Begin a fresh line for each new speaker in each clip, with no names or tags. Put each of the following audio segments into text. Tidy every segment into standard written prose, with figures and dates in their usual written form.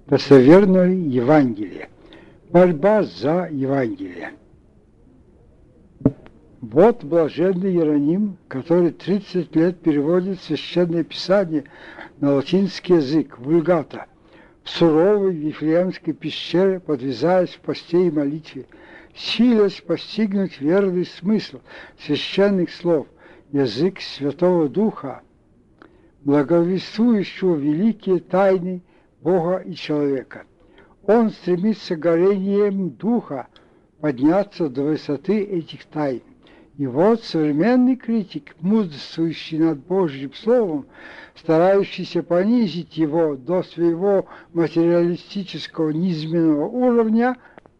Достоверное Евангелие. Борьба за Евангелие. Вот блаженный Иероним, который 30 лет переводит Священное Писание на латинский язык, вульгата, в суровой Вифлеемской пещере, подвязаясь в посте и молитве, силясь постигнуть верный смысл священных слов, язык Святого Духа, благовествующего великие тайны Бога и человека. Он стремится горением Духа подняться до высоты этих тайн. И вот современный критик, мудрствующий над Божьим Словом, старающийся понизить его до своего материалистического низменного уровня,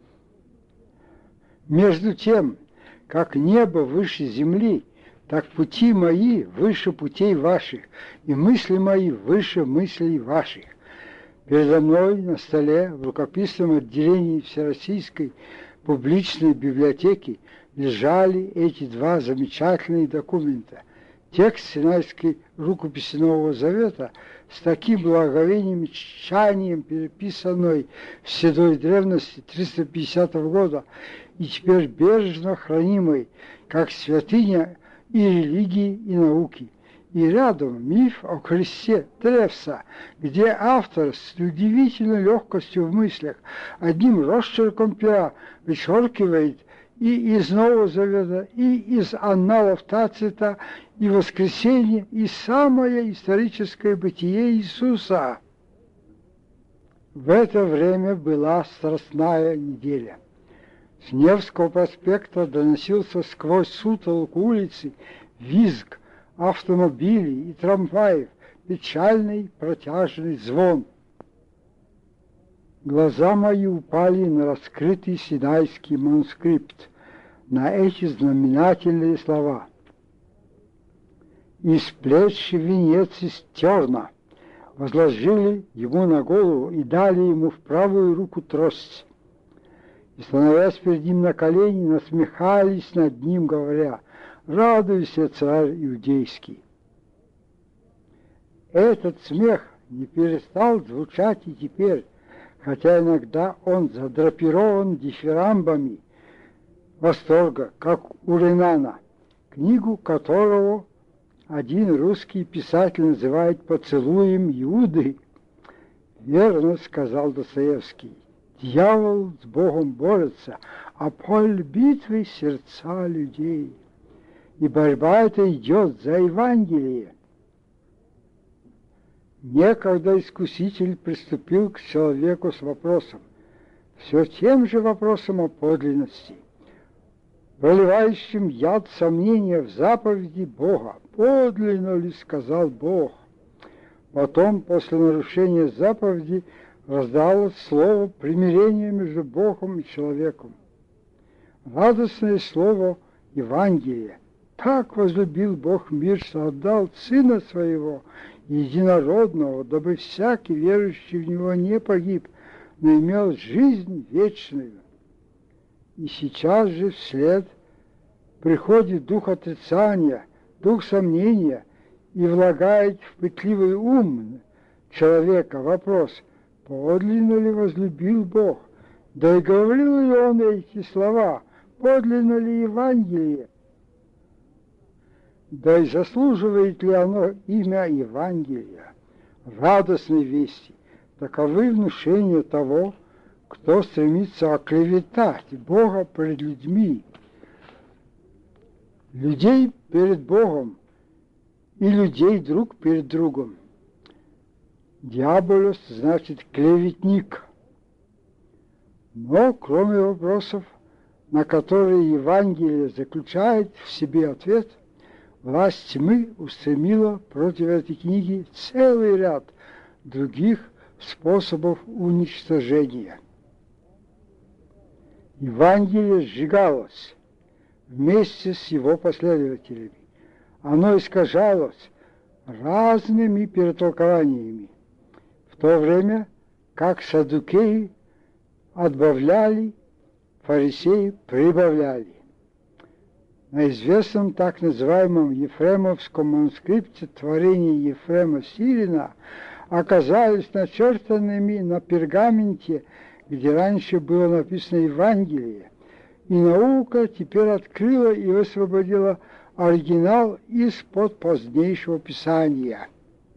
между тем, как небо выше земли, так пути мои выше путей ваших, и мысли мои выше мыслей ваших. Передо мной на столе в рукописном отделении Всероссийской публичной библиотеки лежали эти два замечательные документа. Текст Синайской рукописи Нового Завета с таким благоговением и тщанием переписанной в седой древности 350 года и теперь бережно хранимой, как святыня и религии, и науки. И рядом миф о кресте Древса, где автор с удивительной легкостью в мыслях одним росчерком пера вычеркивает и из Нового Завета, и из анналов Тацита, и воскресение, и самое историческое бытие Иисуса. В это время была Страстная неделя. С Невского проспекта доносился сквозь сутолоку улицы визг автомобилей и трамваев, печальный протяжный звон. Глаза мои упали на раскрытый синайский манускрипт, на эти знаменательные слова. «Из плеч венец из терна возложили ему на голову и дали ему в правую руку трость. И, становясь перед ним на колени, насмехались над ним, говоря: радуйся, царь иудейский». Этот смех не перестал звучать и теперь, хотя иногда он задрапирован дифирамбами восторга, как у Ренана, книгу которого один русский писатель называет «Поцелуем Иуды». «Верно, — сказал Достоевский, — дьявол с Богом борется, а поле битвы — сердца людей. И борьба эта идет за Евангелие». Некогда искуситель приступил к человеку с вопросом, все тем же вопросом о подлинности, проливающим яд сомнения в заповеди Бога. «Подлинно ли, — сказал Бог?» Потом, после нарушения заповеди, раздалось слово примирения между Богом и человеком. Радостное слово Евангелия. Так возлюбил Бог мир, что отдал Сына Своего, единородного, дабы всякий верующий в Него не погиб, но имел жизнь вечную. И сейчас же вслед приходит дух отрицания, дух сомнения и влагает в пытливый ум человека вопрос: подлинно ли возлюбил Бог? Да и говорил ли он эти слова? Подлинно ли Евангелие? Да и заслуживает ли оно имя Евангелия, радостной вести? Таковы внушения того, кто стремится оклеветать Бога пред людьми, людей перед Богом и людей друг перед другом. Диаболос значит клеветник. Но кроме вопросов, на которые Евангелие заключает в себе ответ, власть тьмы устремила против этой книги целый ряд других способов уничтожения. Евангелие сжигалось вместе с его последователями. Оно искажалось разными перетолкованиями, в то время как саддукеи отбавляли, фарисеи прибавляли. На известном так называемом ефремовском манускрипте творения Ефрема Сирина оказались начертанными на пергаменте, где раньше было написано Евангелие. И наука теперь открыла и высвободила оригинал из-под позднейшего Писания.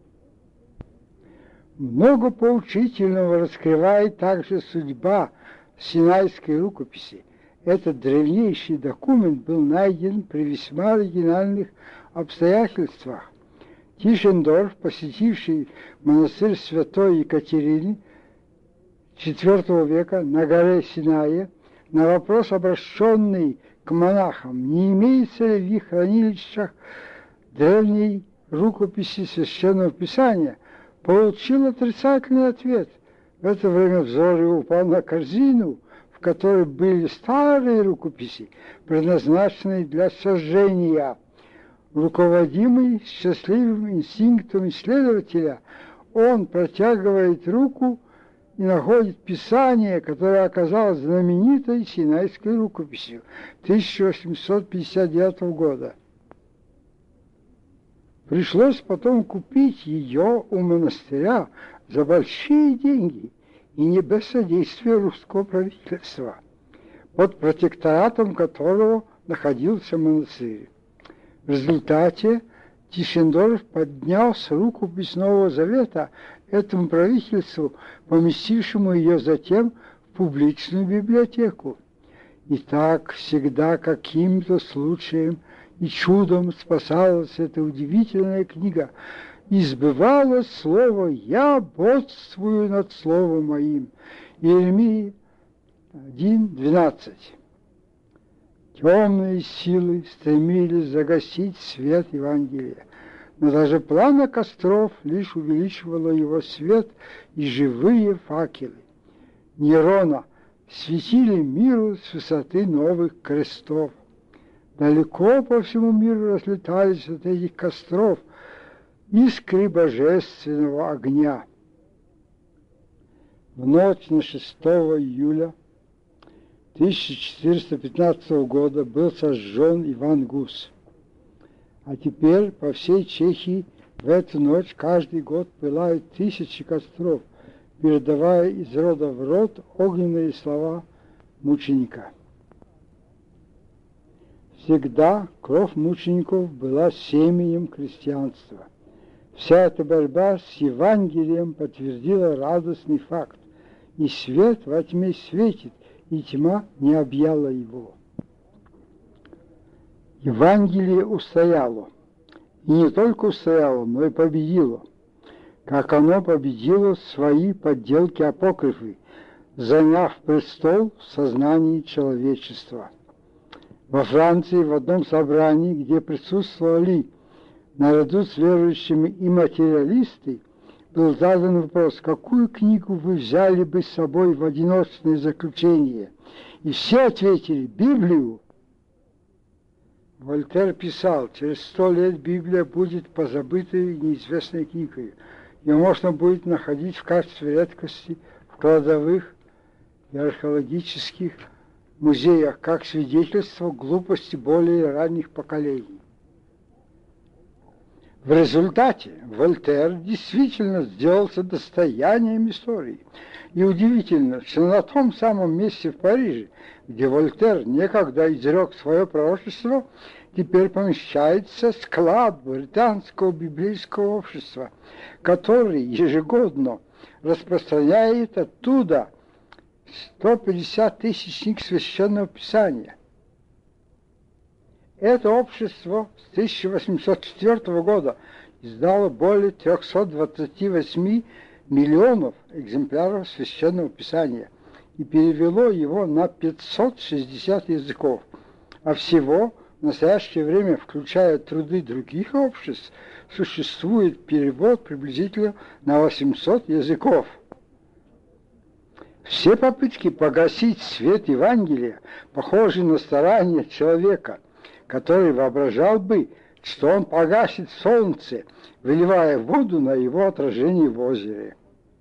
Много поучительного раскрывает также судьба Синайской рукописи. Этот древнейший документ был найден при весьма оригинальных обстоятельствах. Тишендорф, посетивший монастырь святой Екатерины IV века на горе Синае, на вопрос, обращенный к монахам, не имеется ли в их хранилищах древней рукописи Священного Писания, получил отрицательный ответ. В это время взор его упал на корзину, в которой были старые рукописи, предназначенные для сожжения. Руководимый счастливым инстинктом исследователя, он протягивает руку и находит Писание, которое оказалось знаменитой Синайской рукописью 1859 года. Пришлось потом купить ее у монастыря за большие деньги и не без содействия русского правительства, под протекторатом которого находился монастырь. В результате Тишендорф поднес рукопись Нового Завета этому правительству, поместившему ее затем в публичную библиотеку. И так всегда каким-то случаем и чудом спасалась эта удивительная книга, и сбывалось слово «Я бодствую над словом моим». Иеремии 1:12. Темные силы стремились загасить свет Евангелия, но даже пламя костров лишь увеличивало его свет, и живые факелы Нерона светили миру с высоты новых крестов. Далеко по всему миру разлетались от этих костров искры божественного огня. В ночь на 6 июля 1415 года был сожжен Иван Гус. А теперь по всей Чехии в эту ночь каждый год пылают тысячи костров, передавая из рода в род огненные слова мученика. Всегда кровь мучеников была семенем христианства. Вся эта борьба с Евангелием подтвердила радостный факт. И свет во тьме светит, и тьма не объяла его. Евангелие устояло. И не только устояло, но и победило. Как оно победило свои подделки-апокрифы, заняв престол в сознании человечества. Во Франции в одном собрании, где присутствовали наряду с верующими и материалисты, был задан вопрос, какую книгу вы взяли бы с собой в одиночное заключение? И все ответили Библию. Вольтер писал, через 100 лет Библия будет позабытой неизвестной книгой. Ее можно будет находить в качестве редкости в кладовых и археологических музеях, как свидетельство глупости более ранних поколений. В результате Вольтер действительно сделался достоянием истории. И удивительно, что на том самом месте в Париже, где Вольтер некогда изрек свое пророчество, теперь помещается склад британского библейского общества, который ежегодно распространяет оттуда 150 тысяч книг Священного Писания. Это общество с 1804 года издало более 328 миллионов экземпляров Священного Писания и перевело его на 560 языков. А всего в настоящее время, включая труды других обществ, существует перевод приблизительно на 800 языков. Все попытки погасить свет Евангелия похожи на старания человека, который воображал бы, что он погасит солнце, выливая воду на его отражение в озере.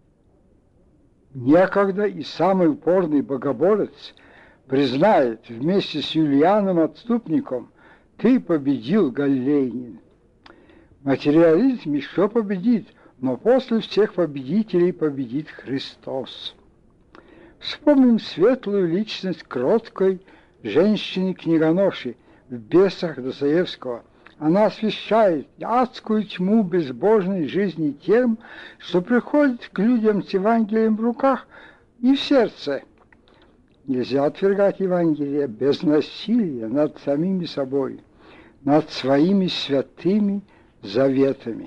Некогда и самый упорный богоборец признает вместе с Юлианом Отступником: «Ты победил, галилеянин». Материализм еще победит, но после всех победителей победит Христос. Вспомним светлую личность кроткой женщины-книгоноши в «Бесах» Достоевского. Она освещает адскую тьму безбожной жизни тем, что приходит к людям с Евангелием в руках и в сердце. Нельзя отвергать Евангелие без насилия над самими собой, над своими святыми заветами.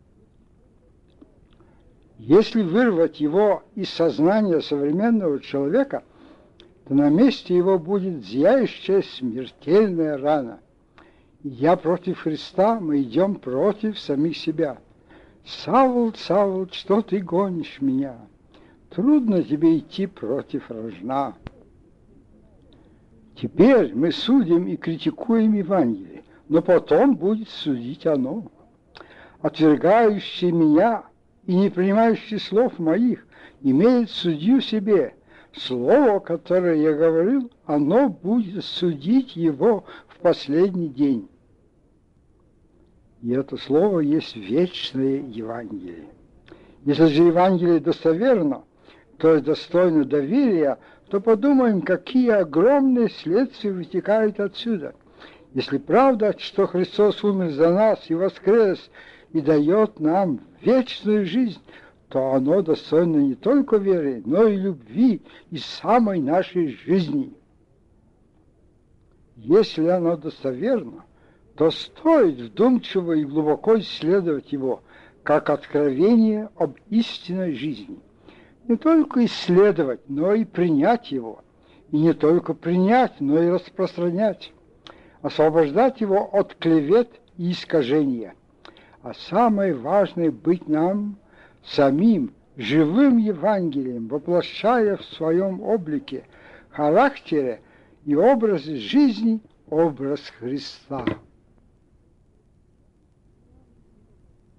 Если вырвать его из сознания современного человека, то на месте его будет зияющая смертельная рана. Я против Христа, мы идем против самих себя. Савл, Савл, что ты гонишь меня? Трудно тебе идти против рожна. Теперь мы судим и критикуем Евангелие, но потом будет судить оно. Отвергающий меня и не принимающий слов моих имеет судью себе. Слово, которое я говорил, оно будет судить его в последний день. И это слово есть вечное Евангелие. Если же Евангелие достоверно, то есть достойно доверия, то подумаем, какие огромные следствия вытекают отсюда. Если правда, что Христос умер за нас и воскрес, и дает нам вечную жизнь, то оно достойно не только веры, но и любви и самой нашей жизни. Если оно достоверно, то стоит вдумчиво и глубоко исследовать его, как откровение об истинной жизни. Не только исследовать, но и принять его. И не только принять, но и распространять. Освобождать его от клевет и искажения. А самое важное — быть нам самим живым Евангелием, воплощая в своем облике, характере и образе жизни образ Христа.